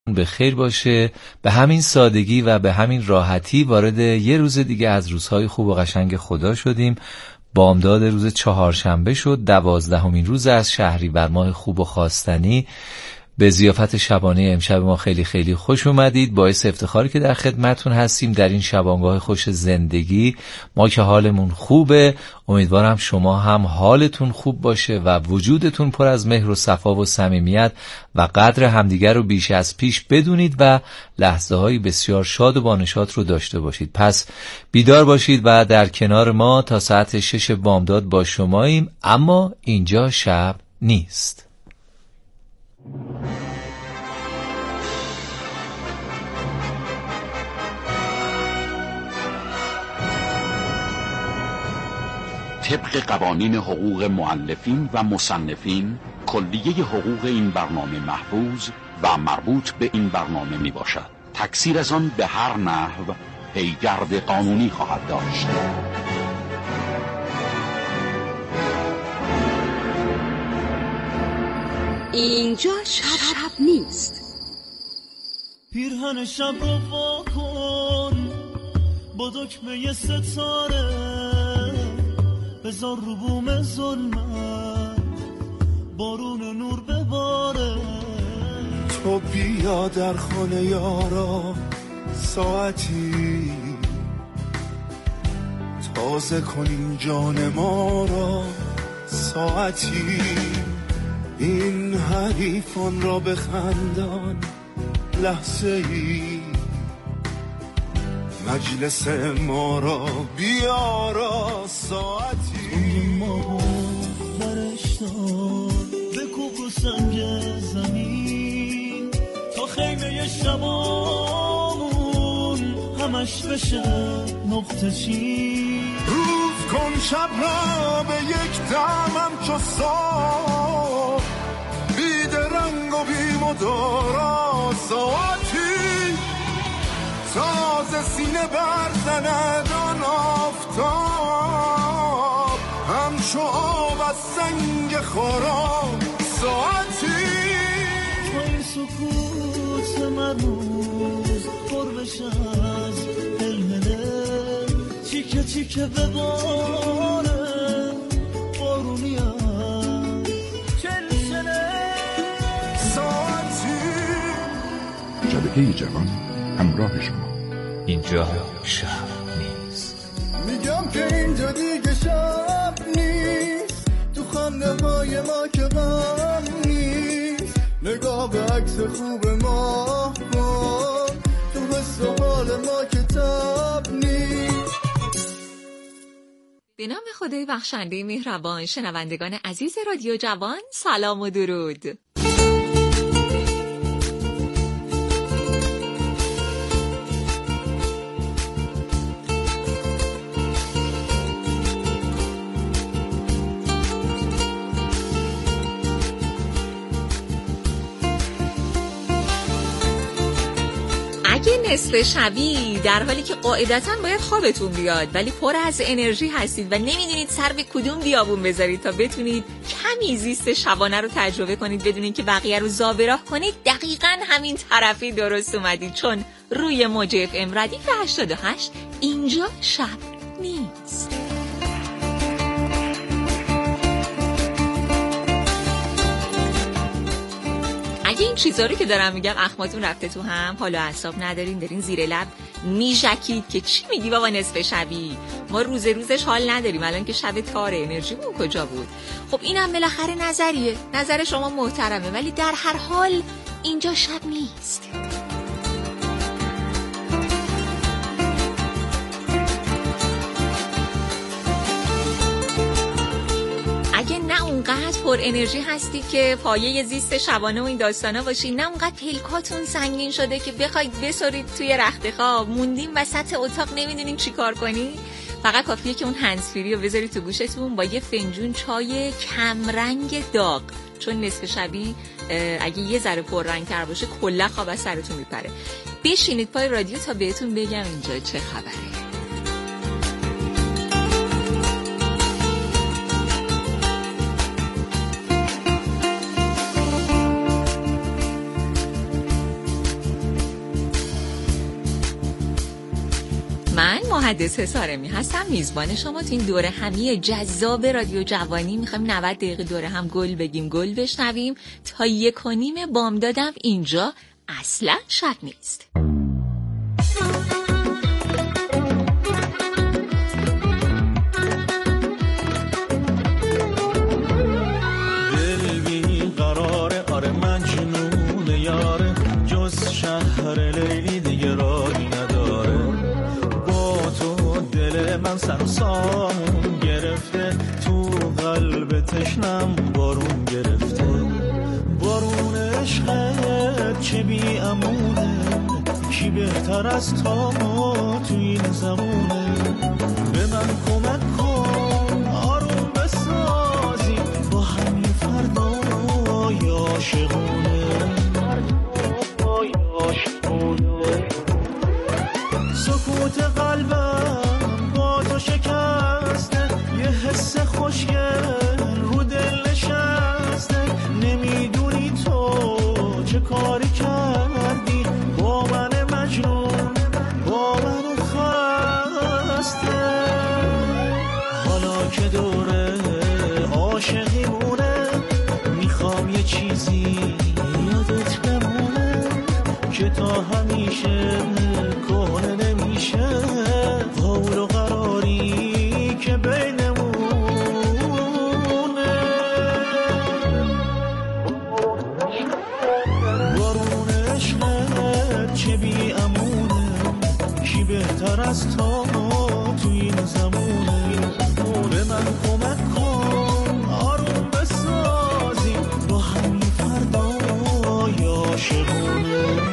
به خیر باشه. به همین سادگی و به همین راحتی وارد یه روز دیگه از روزهای خوب و قشنگ خدا شدیم. بامداد روز چهارشنبه شد، 12مین روز از شهریور ماه خوب و خواستنی. به ضیافت شبانه امشب ما خیلی خیلی خوش اومدید. باعث افتخاری که در خدمتون هستیم در این شبانگاه خوش زندگی. ما که حالمون خوبه، امیدوارم شما هم حالتون خوب باشه و وجودتون پر از مهر و صفا و صمیمیت و قدر همدیگر رو بیش از پیش بدونید و لحظه های بسیار شاد و بانشات رو داشته باشید. پس بیدار باشید و در کنار ما تا ساعت 6 بامداد با شماییم. اما اینجا شب نیست. طبق قوانین حقوق مؤلفین و مصنفین، کلیه حقوق این برنامه محفوظ و مربوط به این برنامه می باشد. تکثیر از آن به هر نحو پیگرد قانونی خواهد داشت. اینجا شب نیست. پیرهن شب رو وا کن با دکمه ستاره، بذار رو بوم ظلمت بارون نور بباره. تو بیا در خانه یارا ساعتی، تازه کن جان ما را ساعتی. این حریفان را بخندان لحظه ای، مجلس ما را بیارا ساعتی. توی ما برشتان بکوب رو سنگ زمین تا خیمه شبامون همش بشه نقطه چین. روز کن شب را به یک دمم چو صبح، بید رنگ و بی مدارا ساعتی. تازه سینه برزند آن آفتاب، همچو آب از سنگ خورا ساعتی. تو این سکوت مرموز پر بشه از هلهله، تیکه تیکه بباره بارونی هم چلچله ساعتی. شبکه جوان همراه شما. اینجا شب نیست. میگم که اینجا دیگه شب نیست، تو خنده های ما که غم نیست. نگاه به عکس خوب ما کن، تو حس و حال ما که تب نیست. به نام خدای بخشنده مهربان، شنوندگان عزیز رادیو جوان سلام و درود. اگه نصف شبی در حالی که قاعدتاً باید خوابتون بیاد ولی پر از انرژی هستید و نمیدونید سر به کدوم بیابون بذارید تا بتونید کمی زیست شبانه رو تجربه کنید بدونید که بقیه رو زابراه کنید، دقیقاً همین طرفی درست اومدید، چون روی موج FM ردیف 88 اینجا شب نیست. اگه این چیزا رو که دارم میگم اخماتون رفته تو هم، حالا اعصاب ندارین، دارین زیر لب میژکید که چی میگی بابا نصف شبی، ما روزش حال نداریم، الان که شب تاره انرژیمون کجا بود. خب اینم بالاخره نظریه، نظر شما محترمه، ولی در هر حال اینجا شب نیست. اگه نه اونقدر پر انرژی هستید که پایه زیست شبانه و این داستانا باشید، نه اونقدر پلکاتون سنگین شده که بخواید بسارید توی رخت خواب، موندیم وسط اتاق نمیدونین چی کار کنی، فقط کافیه که اون هندزفری رو بذارید تو گوشتون با یه فنجون چای کمرنگ داغ، چون نصف شبی اگه یه ذره پررنگ تر باشه کلا خواب از سرتون میپره. بشینید پای رادیو تا بهتون بگم اینجا چه خبره. من محدثه سارمی هستم، میزبان شما تو این دوره همی جذاب رادیو جوانی. میخوایم 90 دقیقه دوره هم گل بگیم، گل بشنویم تا 1:30 بامدادم. اینجا اصلا شب نیست. دل بی قراره، آره من جنون یاره، جز شهر لیلی دیگه راهی نداره. با تو دل من سر و سامون گرفته، تو قلب تشنم بارون گرفته. بارون عشقت چه بی امونه، کی بهتر از تو تو این زمونه. به من کمک کن آروم بسازی با همین فردای عاشقونه. سکوت قلبم با تو شکسته، یه حس خوشگل رو دل نشسته. نمیدونی تو چه کاری کردی با من مجنون، با من خسته. حالا که دوره عاشقیمونه، میخوام یه چیزی یادت بمونه که تا همیشه کهنه نمیشه. قول و قراری که بینمونه. بارون عشقت چه بی امونه، کی بهتر از تو تو این زمونه. به من کمک کن آروم بسازی با همین فردای عاشقونه.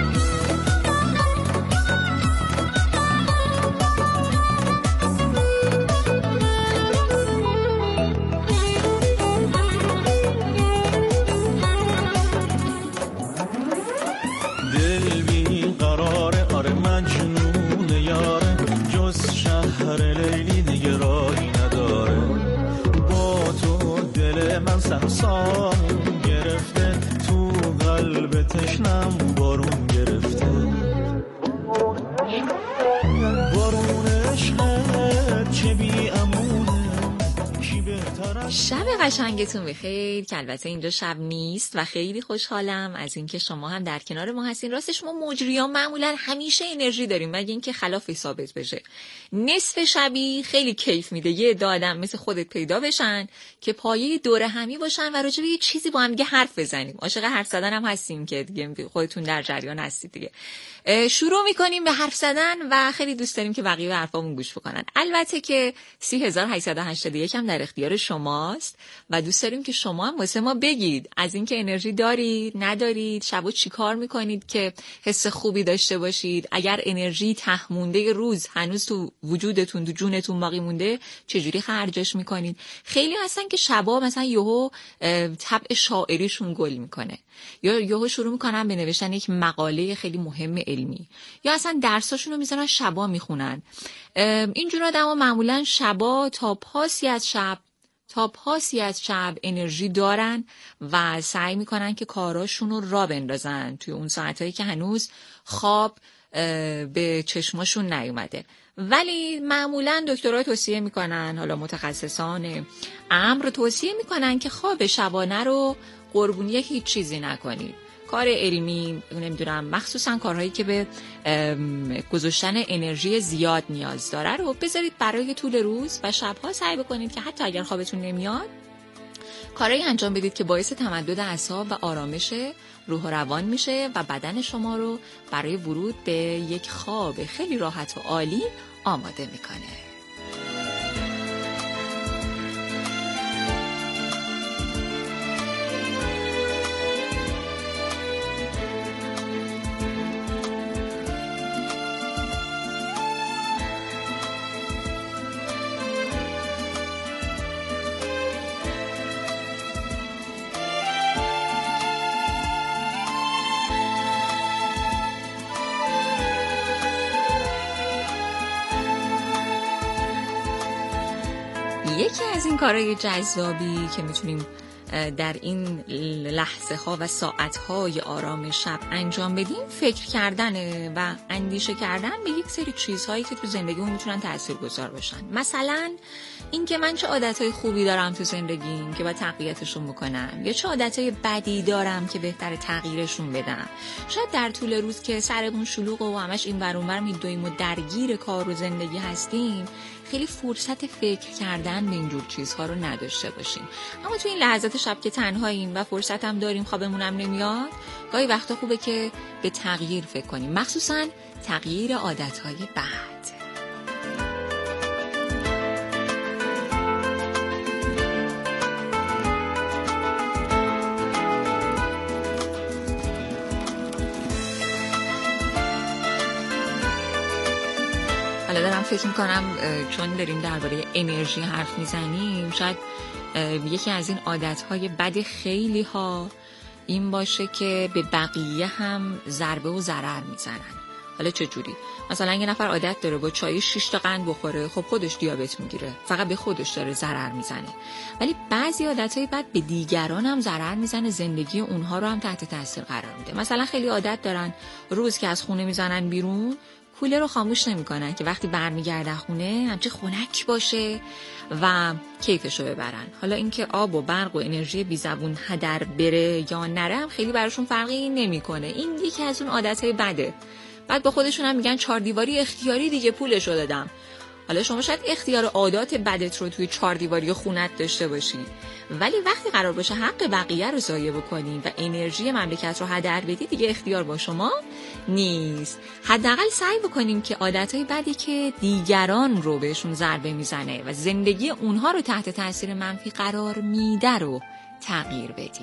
دل بی قراره، آره من جنون یاره، جز شهر لیلی دیگه راهی نداره. با تو دل من سر و سامون گرفته، تو قلب تشنم بارون گرفته. بارون عشقت چه بی امونه، کی بهتر. شب قشنگتون بخیر، که البته اینجا شب نیست و خیلی خوشحالم از اینکه شما هم در کنار ما هستین. راستش ما مجریان معمولا همیشه انرژی داریم مگه اینکه خلافی ثابت بشه. نصف شبی خیلی کیف میده یه عده آدم مثل خودت پیدا بشن که پایه دوره همی باشن و راجع به یه چیزی با هم دیگه حرف بزنیم. عاشق حرف زدن هم هستیم که دیگه خودتون در جریان هستید دیگه. شروع میکنیم به حرف زدن و خیلی دوست داریم که بقیه به حرفامون گوش بکنن. البته که 30881 هم در اختیار شماست و دوست داریم که شما هم واسه ما بگید از اینکه انرژی دارید ندارید، شبا چی کار میکنید که حس خوبی داشته باشید. اگر انرژی ته مونده روز هنوز تو وجودتون تو جونتون باقی مونده چجوری خرجش میکنید. خیلی هستن که شبا مثلا یهو طبع شاعریشون گل میکنه یا یهو شروع میکنن به نوشتن یک مقاله خیلی مهم علمی یا اصلا درساشون رو میذارن شبا میخونن. اینجور آدما معمولا شبا تا پاسی از شب انرژی دارن و سعی میکنن که کاراشون رو راه بندازن توی اون ساعتایی که هنوز خواب به چشماشون نیومده. ولی معمولا دکترها توصیه میکنن، حالا متخصصان امر توصیه میکنن که خواب شبانه رو قربونی هیچ چیزی نکنید. کار علمی، نمیدونم مخصوصا کارهایی که به گذاشتن انرژی زیاد نیاز داره رو بذارید برای طول روز و شبها سعی بکنید که حتی اگر خوابتون نمیاد کارهایی انجام بدید که باعث تمدد اعصاب و آرامش روح و روان میشه و بدن شما رو برای ورود به یک خواب خیلی راحت و عالی آماده میکنه. یکی از این کارهای جذابی که میتونیم در این لحظه ها و ساعت های آرام شب انجام بدیم فکر کردنه و اندیشه کردن به یک سری چیزهایی که تو زندگیمون میتونن تاثیرگذار باشن. مثلا این که من چه عادتهای خوبی دارم تو زندگیم که باید تقویتشون بکنم، یا چه عادتهای بدی دارم که بهتره تغییرشون بدم. شاید در طول روز که سرمون شلوغه و همش این ور اون ور میدویم و درگیر کار و زندگی هستیم، خیلی فرصت فکر کردن به اینجور چیزها رو نداشته باشیم. اما تو این لحظات شب که تنهاییم و فرصت هم داریم، خوابمون هم نمیاد، گاهی وقتا خوبه که به تغییر فکر کنیم، مخصوصا تغییر عادتهای بد. حالا دارم فکر میکنم چون داریم درباره انرژی حرف میزنیم، شاید یکی از این عادتهای بد خیلی ها این باشه که به بقیه هم ضربه و ضرر میزنن. حالا چه جوری؟ مثلا یه نفر عادت داره با چای 6 تا قند بخوره، خب خودش دیابت میگیره، فقط به خودش داره ضرر میزنه. ولی بعضی عادتهای بد به دیگران هم ضرر میزنه، زندگی اونها رو هم تحت تاثیر قرار میده. مثلا خیلی عادت دارن روز که از خونه میزنن بیرون، کولر رو خاموش نمی‌کنن که وقتی برمیگردن خونه همچه خنک باشه و کیفشو ببرن. حالا اینکه آب و برق و انرژی بی زبون هدر بره یا نره هم خیلی براشون فرقی نمی‌کنه. این یکی از اون عادتهای بده. بعد با خودشون هم میگن 4 دیواری اختیاری دیگه پولشو دادم. حالا شما شاید اختیار عادات بدت رو توی 4 دیواری خونت داشته باشی، ولی وقتی قرار باشه حق بقیه رو ضایع بکنی و انرژی مملکت رو هدر بدی، دیگه اختیار با شما نیست. حداقل سعی بکنیم که عادتهای بدی که دیگران رو بهشون ضربه میزنه و زندگی اونها رو تحت تاثیر منفی قرار میده رو تغییر بدیم.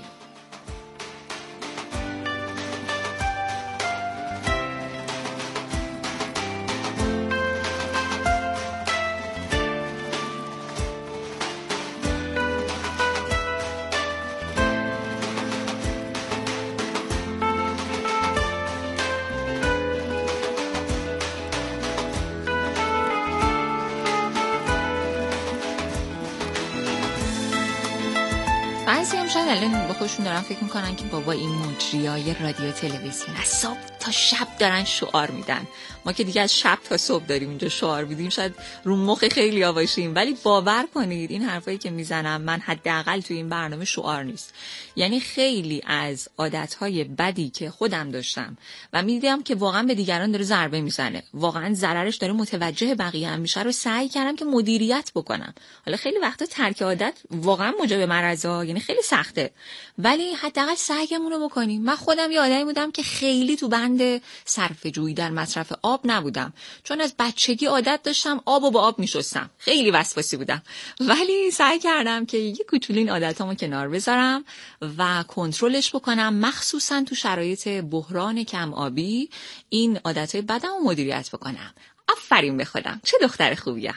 بعضی هم شاید الان با خودشون دارن فکر میکنن که بابا این مجریای رادیو تلویزیون از صبح تا شب دارن شعار میدن، ما که دیگه از شب تا صبح داریم اینجا شعار میدیم، شاید رو مخ خیلی ها باشیم، ولی باور کنید این حرفایی که میزنم من حداقل توی این برنامه شعار نیست. یعنی خیلی از عادتهای بدی که خودم داشتم و میدیدم که واقعا به دیگران داره ضربه میزنه، واقعا ضررش داره متوجه بقیه هم میشه، رو سعی کردم که مدیریت بکنم. حالا خیلی وقتا ترک عادت واقعا موجب مرضا، یعنی خیلی سخته، ولی حداقل سعیمون رو بکنیم. من خودم یه آدمی بودم که خیلی تو بند صرفه‌جویی در مصرف آب نبودم، چون از بچگی عادت داشتم آبو با آب میشستم، خیلی وسواسی بودم، ولی سعی کردم که یه کوچولو این عادتامو کنار بذارم و کنترلش بکنم، مخصوصا تو شرایط بحران کم آبی این عادتهای بدمو مدیریت بکنم. آفرین به خودم، چه دختر خوبیم.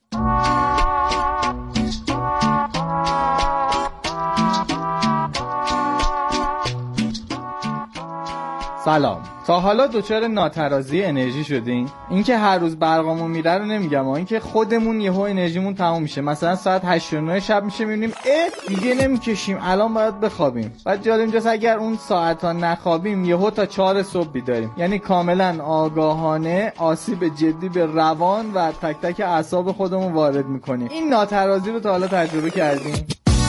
سلام. تا حالا دچار ناترازی انرژی شدین؟ اینکه هر روز برقمون میره رو نمیگم، اینکه خودمون یهو انرژیمون تموم میشه، مثلا ساعت 8 و 9 شب میشه میبینیم دیگه نمیکشیم، الان باید بخوابیم. بعد جالب اینجاست اگر اون ساعتا نخوابیم یهو تا 4 صبح بیداریم، یعنی کاملا آگاهانه آسیب جدی به روان و تک تک اعصاب خودمون وارد میکنیم. این ناترازی رو تا حالا تجربه کردیم؟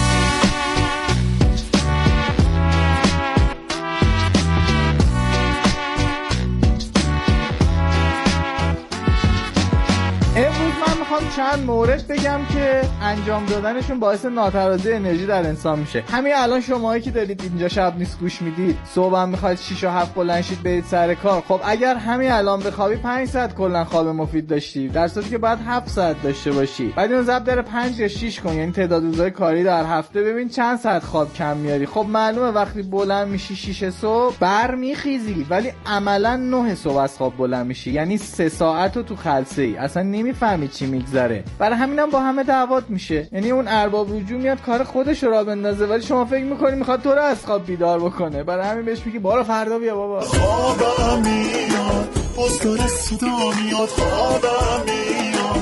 چند مورد بگم که انجام دادنشون باعث ناترازی انرژی در انسان میشه. همین الان شماهایی که دارید اینجا شب نیست گوش میدید، صبح هم میخواید 6 و 7 بلند شید برید سر کار، خب اگر همین الان بخوابی 5 ساعت کلا خواب مفید داشتی، در صورتی که بعد 7 ساعت داشته باشی. بعد اینو ضرب در 5 یا 6 کن، یعنی تعداد روزهای کاری در هفته، ببین چند ساعت خواب کم میاری. خب معلومه وقتی بلند میشی 6 صبح برمیخیزی، ولی عملا 9 صبح از خواب بلند میشی، یعنی 3 ساعت رو تو خلسه ای، اصلا نمیفهمی چی میگذره. برای همینم با همه دعوات میشه، یعنی اون ارباب رجوع میاد کار خودش رو راه بندازه، ولی شما فکر میکنی میخواد تو رو از خواب بیدار بکنه. برای همین بهش میگی بارو فردا بیا بابا. خوابم میاد، بازدار صدا میاد، خوابم میاد،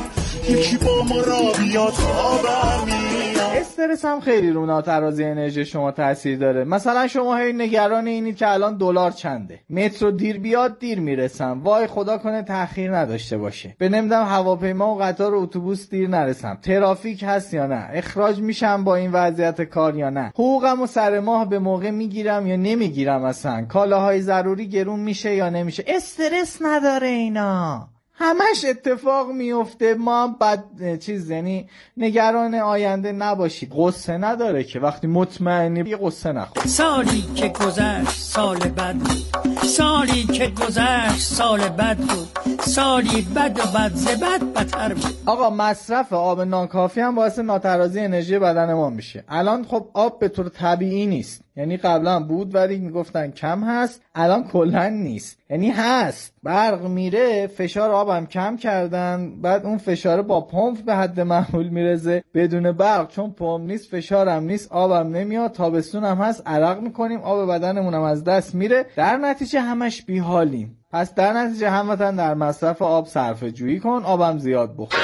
یکی با ما را بیاد خوابم میاد. استرس هم خیلی رو ناترازی انرژی شما تاثیر داره. مثلا شما هی نگران اینید که الان دلار چنده، مترو دیر بیاد دیر میرسم، وای خدا کنه تأخیر نداشته باشه، به نمیدونم هواپیما و قطار و اتوبوس دیر نرسم، ترافیک هست یا نه، اخراج میشم با این وضعیت کار یا نه، حقوقمو سر ماه به موقع میگیرم یا نمیگیرم، اصلا کالاهای ضروری گرون میشه یا نمیشه. استرس نداره اینا، همش اتفاق میفته. ما بعد چیز یعنی نگران آینده نباشید. غصه نداره که وقتی مطمئنی یه غصه نخور. سالی که گذشت سال بد بود، سالی که گذشت سال بد بود، سالی بد و بد ز بد بدتر بود. آقا مصرف آب ناکافی هم باعث ناترازی انرژی بدن ما میشه. الان خب آب به طور طبیعی نیست، یعنی قبلا بود ولی میگفتن کم هست، الان کلا نیست، یعنی هست. برق میره فشار آبم کم کردن، بعد اون فشار با پمپ به حد معمول میرسه. بدون برق چون پمپ نیست فشارم نیست آبم نمیاد، تابستون هم هست عرق میکنیم، آب بدنمون هم از دست میره، در نتیجه همش بیحالیم. پس در نتیجه هموطن در مصرف آب صرفه جویی کن، آبم زیاد بخور.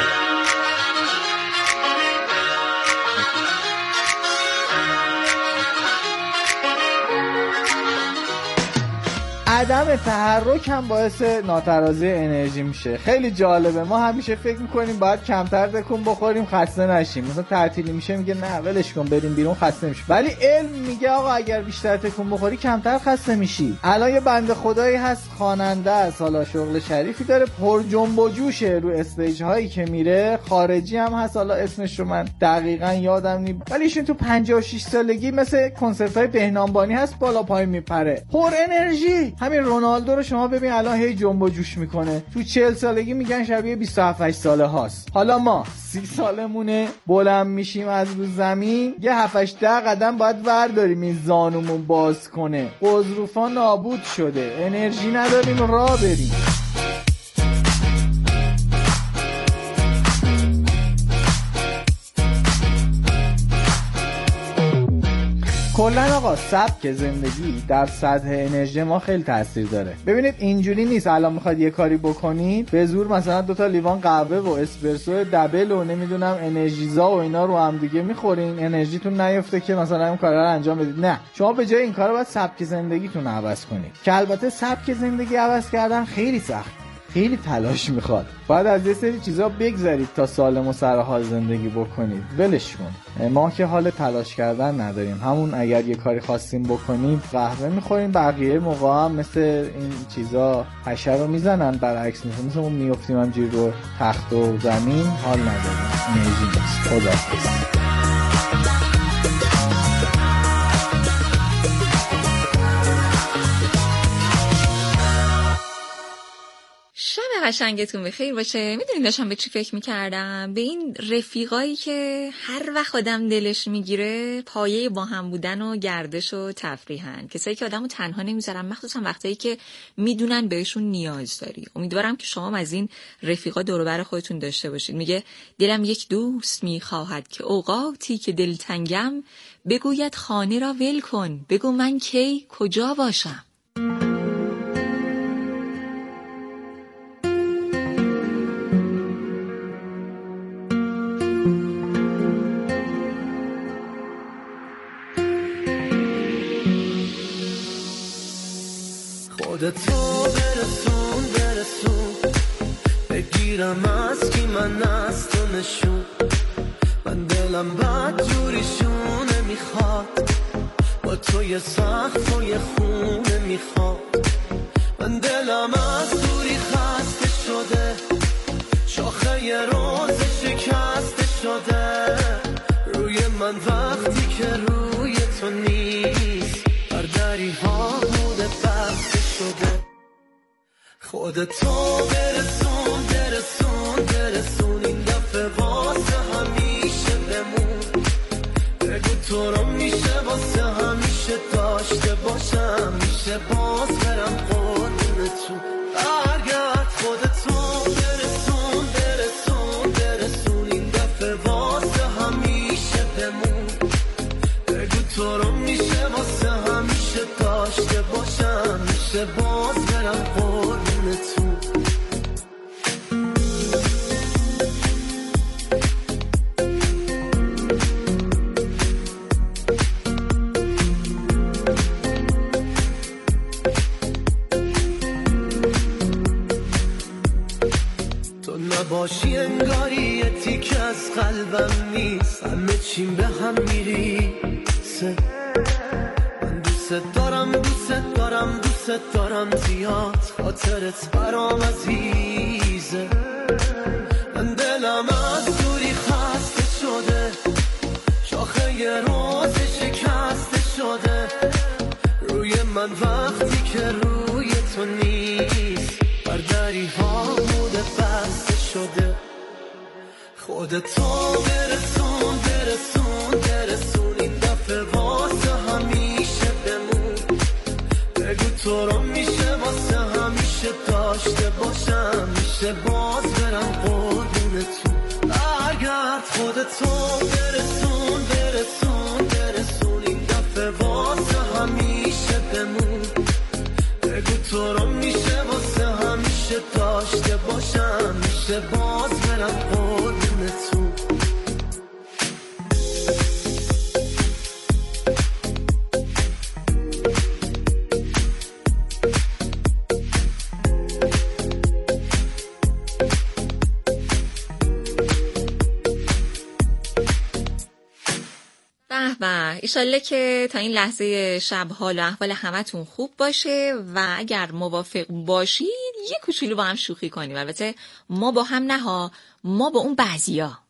عدم تحرک هم باعث ناترازی انرژی میشه. خیلی جالبه، ما همیشه فکر میکنیم باید کمتر تکون بخوریم خسته نشیم، مثلا تعطیلی میشه میگه نه ولش کن بریم بیرون خسته میشه، ولی علم میگه آقا اگر بیشتر تکون بخوری کمتر خسته میشی. الان یه بنده خدایی هست خواننده است، حالا شغل شریفی داره، پر جنب و جوشه رو استیج هایی که میره، خارجی هم هست، حالا اسمش رو من دقیقاً یادم نی، ولی ایشون تو 56 سالگی مثل کنسرت های بهنامبانی هست بالا پایین میپره، پر انرژی. همین رونالدو رو شما ببین الان هی جنب و جوش میکنه، تو 40 سالگی میگن شبیه 27 ساله هاست. حالا ما 30 سالمونه بلند میشیم از رو زمین، یه 7-8 قدم باید برداریم این زانومون باز کنه. غضروفا نابود شده، انرژی نداریم راه بریم. کلا آقا سبک زندگی در سطح انرژی ما خیلی تاثیر داره. ببینید اینجوری نیست الان میخواد یه کاری بکنید به زور مثلا 2 تا لیوان قهوه و اسپرسو دبل و نمیدونم انرژیزا و اینا رو هم دیگه میخورین انرژیتون نیفته که مثلا این کارا رو انجام بدید. نه، شما به جای این کارا باید سبک زندگیتون رو عوض کنید، که البته سبک زندگی عوض کردن خیلی سخت، خیلی تلاش میخواد. باید از یه سری چیزا بگذرید تا سالم و سرحال زندگی بکنید. ولش کن، ما که حال تلاش کردن نداریم. همون اگر یه کاری خواستیم بکنیم قهوه میخوریم، بقیه موقع هم مثل این چیزا حشره رو میزنن، برعکس مثل اون میافتیم همجوری رو تخت و زمین، حال نداریم، انرژی نیست. خداحافظ. شب قشنگتون بخیر باشه. میدونید داشتم به چی فکر میکردم؟ به این رفیقایی که هر وقت آدم دلش میگیره پایه با هم بودن و گردش و تفریحن، کسایی که آدمو تنها نمیذارن، مخصوصا وقتایی که میدونن بهشون نیاز داری. امیدوارم که شما از این رفیقا دور و بر خودتون داشته باشید. میگه دلم یک دوست میخواهد که اوقاتی که دلتنگم بگوید خانه را ول کن، بگو من کی کجا باشم. خودتو برسون بگیرم از کی من از تو نشون، من دلم بد جوریشونه میخواد، با توی سخت و یه خونه میخواد، من دلم از دوری خسته شده، شاخه یه روز شکسته شده، روی من وقتی که روی تو نیست، بر دری ها بوده بسته شده. خودتو برسون این دفعه واسه همیشه بمون، بگو تو رو میشه واسه همیشه داشته باشم، میشه باز برم قربونتون برگرد. خودتو برسون این دفعه واسه همیشه بمون، بگو تو رو میشه واسه همیشه داشته باشم، میشه باز برم قربونتون. باشی انگاری یه تیکه از قلبم نیست، همه چیم به هم میریسه. من دوست دارم دوست دارم دوست دارم زیاد، خاطرت برام عزیزه. من دلم از دوری خسته شده، شاخه یه روز شکسته شده روی من وقتی که روی تو نیست. برداری ها موده بسته شده، خودتو برسون برسون برسون این دفعه واسه همیشه بمون. بگو تو رو میشه واسه همیشه داشته باشم، میشه باز برم قربونتون. برگرد خودتو برسون برسون برسون این دفعه واسه همیشه بمون. بگو تو رو میشه واسه همیشه داشته باشم، میشه باز برم قربونتون. به ایشالله که تا این لحظه شب حال و احوال همتون خوب باشه و اگر موافق باشید یه کوچولو با هم شوخی کنیم. البته ما با هم نه ها، ما با اون بعضیا.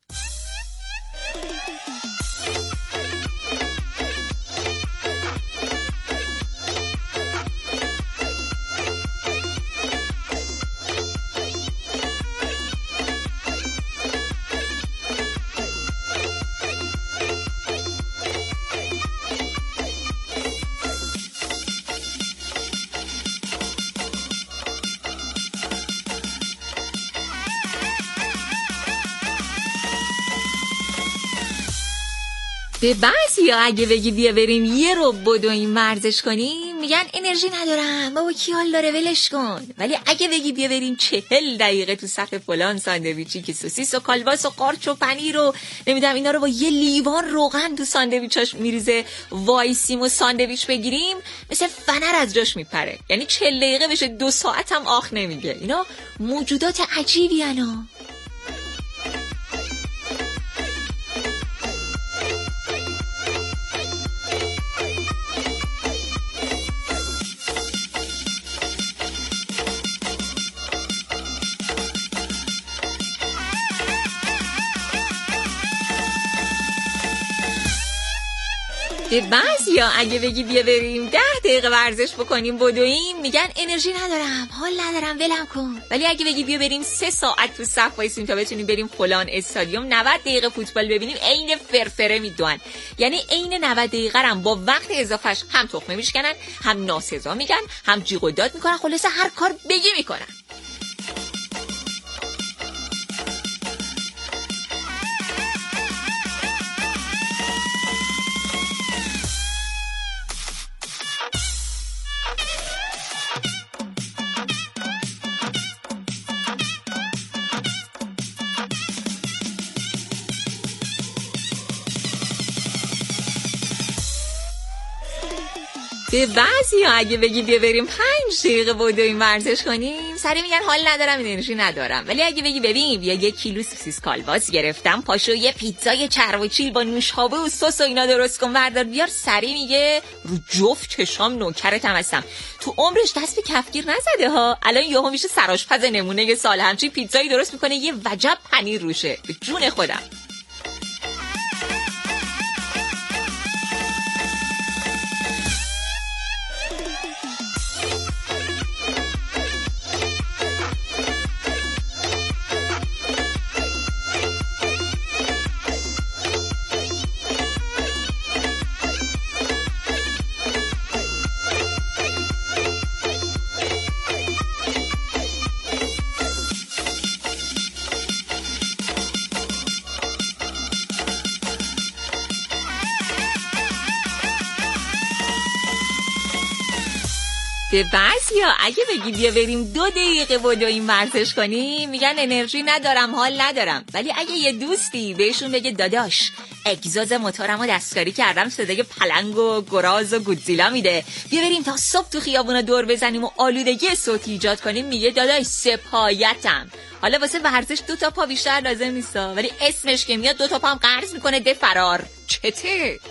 به بعضی ها اگه بگی بیا بریم یه رو بدویم ورزش کنیم میگن انرژی ندارم، بابا کی حال داره ولش کن. ولی اگه بگی بیا بریم 40 دقیقه تو صف فلان ساندویچی که سوسیس و کالباس و قارچ و پنیر رو نمیدونم اینا رو با یه لیوان روغن تو ساندویچاش میریزه وایسیم و ساندویچ بگیریم، مثل فنر از جاش میپره. یعنی 40 دقیقه بشه 2 ساعت هم آخ نمیگه. اینا موجودات عجیبی انا. به بعضیا اگه بگی بیا بریم 10 دقیقه ورزش بکنیم بدویم میگن انرژی ندارم، حال ندارم، ولم کن. ولی اگه بگی بیا بریم 3 ساعت تو صف وایسیم تا بتونیم بریم فلان استادیوم 90 دقیقه فوتبال ببینیم، عین فرفره میدوئن. یعنی عین 90 دقیقه هم با وقت اضافهش هم تخمه میشکنن، هم ناسزا میگن، هم جیغ و داد میکنن، خلاصه هر کار بگی میکنن. به بعضی ها اگه بگی بیا بریم 5 دقیقه بدویم ورزش کنیم سری میگن حال ندارم، انرژی ندارم. ولی اگه بگی ببین بیا 1 کیلو سوسیس کالباس گرفتم، پاشو یه پیتزای چرب و چیل با نوشابه و سس و اینا درست کن بردار بیار، سری میگه رو جفت چشام نوکرتم هستم. تو عمرش دست به کفگیر نزده ها، الان یهو میشه سرآشپز نمونه سال، همچین پیتزایی درست میکنه یه وجب پنیر روشه. به جون خودم. به بعضیا اگه بگی بیا بریم 2 دقیقه بدویم ورزش کنیم میگن انرژی ندارم، حال ندارم. ولی اگه یه دوستی بهشون بگه داداش اگزوز موتورمو دستکاری کردم صدای پلنگ و گراز و گودزیلا میده، بیا بریم تا صبح تو خیابونا دور بزنیم و آلودگی صوتی ایجاد کنیم، میگه داداش سپایتم. حالا واسه ورزش 2 تا پا بیشتر لازم نیستا، ولی اسمش که میاد 2 تا پام قرض میکنه ده فرار. چته؟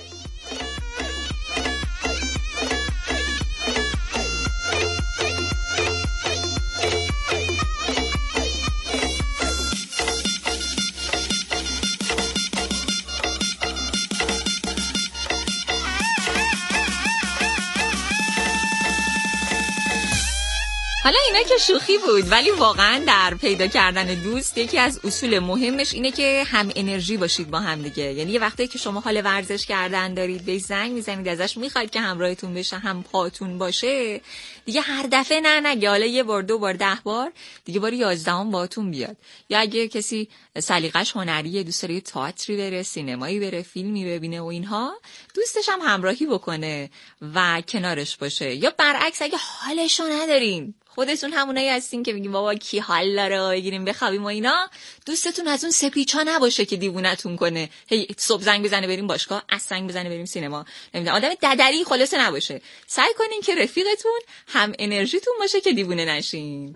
حالا اینا که شوخی بود، ولی واقعا در پیدا کردن دوست یکی از اصول مهمش اینه که هم انرژی باشید با هم دیگه. یعنی یه وقتی که شما حال ورزش کردن دارید، بهش زنگ میزنید، ازش میخواید که همراهتون بشه، هم پاتون باشه، دیگه هر دفعه نگه حالا 1 بار 2 بار 10 بار، دیگه بار 11ام باهاتون بیاد. یا اگه کسی سلیقش هنریه، دوست داره تئاتری بره، سینمایی بره، فیلمی ببینه و اینها، دوستش هم همراهی بکنه و کنارش باشه. یا برعکس اگه حالشو ندارین، خودتون همونایی هستین که میگین بابا کی حال داره بگیریم بخوابیم و اینا، دوستتون از اون سپیچا نباشه که دیوونتون کنه، هی صبح زنگ بزنه بریم باشگاه، از زنگ بزنه بریم سینما، نمیدونم آدم ددری خلاصه نباشه. سعی کنین که رفیقتون هم انرژیتون باشه که دیوونه نشین.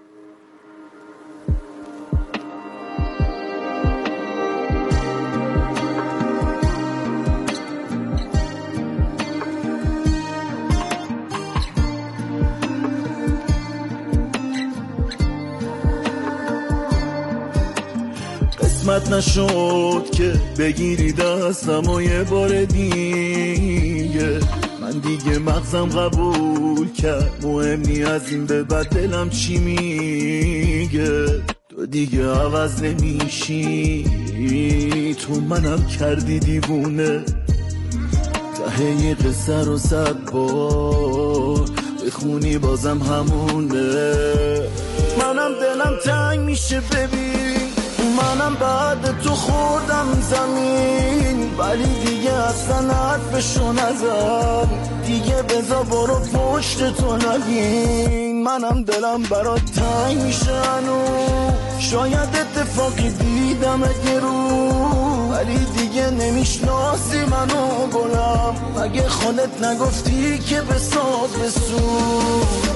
قسمت نشد که بگیری دستم و یه بار دیگه، من دیگه مغزم قبول کرد مهم نی از این به بعد دلم چی میگه. تو دیگه عوض نمیشی، تو منم کردی دیوونه، ته یه قصه رو 100 بار بخونی بازم همونه. منم دلم تنگ میشه ببین، منم بعد تو خوردم زمین، ولی دیگه اصلا حرفشو نزن، دیگه بذار برو پشت تو نگین. منم دلم برات تنگ میشه هنوز، شاید اتفاقی دیدم اگه رو، ولی دیگه نمیشناسی منو گلم، مگه خودت نگفتی که بساز بسوز.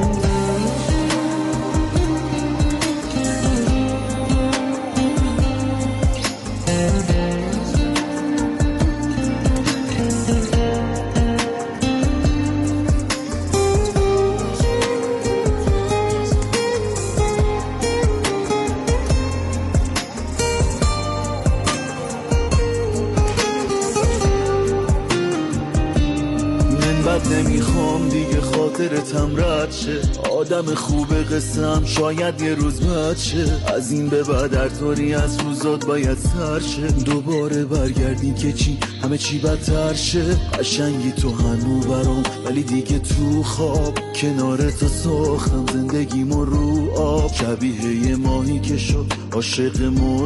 نمیخوام دیگه خاطرتم رد شه، آدم خوب قصم شاید یه روز بد شه، از این به بعد هر طوری از روزات باید سر شه، دوباره برگردی که چی همه چی بدتر شه. قشنگی تو هنو برام، ولی دیگه تو خواب کنارت ساختم زندگیمو رو آب، شبیه یه ماهی که شد عاشق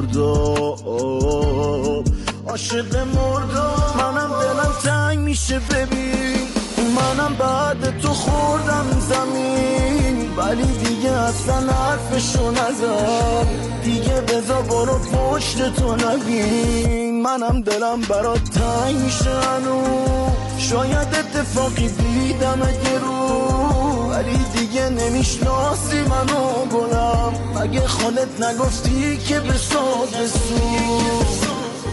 مرداب، عاشق مرداب. منم دلم تنگ میشه ببین، منم بعد تو خوردم زمین، ولی دیگه اصلا حرفشو نزن، دیگه بذار برو پشت تو نگین. منم دلم برات تنگ میشه هنوز، شاید اتفاقی دیدم اگه رو، ولی دیگه نمیشناسی منو گلم، مگه خودت نگفتی که بساز بسوز.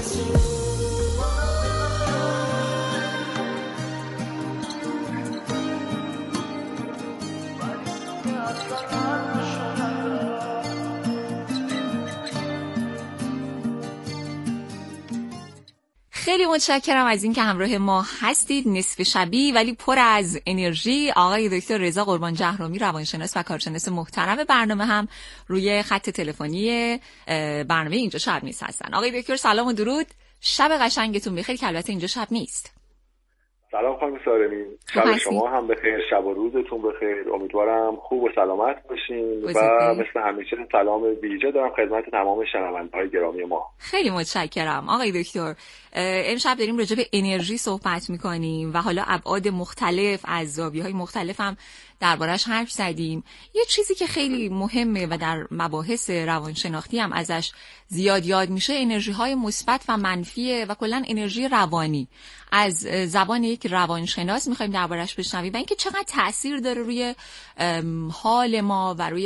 خیلی متشکرم از این که همراه ما هستید. نصف شبی ولی پر از انرژی. آقای دکتر رضا قربان جهرومی، روانشناس و کارشناس محترم برنامه، هم روی خط تلفنی برنامه اینجا شب نیست هستن. آقای دکتر سلام و درود، شب قشنگتون بخیر، که البته اینجا شب نیست. سلام خانم سارمی، شب شما هم بخیر، شب و روزتون بخیر. امیدوارم خوب و سلامت باشین و مثل همیشه سلام ویژه دارم خدمت تمام شنونده‌های گرامی ما. خیلی متشکرم آقای دکتر. امشب داریم راجع به انرژی صحبت می‌کنیم و حالا ابعاد مختلف از زاویه‌های مختلف هم دربارش حرف زدیم. یه چیزی که خیلی مهمه و در مباحث روانشناختی هم ازش زیاد یاد میشه انرژی‌های مثبت و منفی و کلاً انرژی روانی. از زبان یک روانشناس می‌خوایم دربارش بشنویم و اینکه چقدر تأثیر داره روی حال ما و روی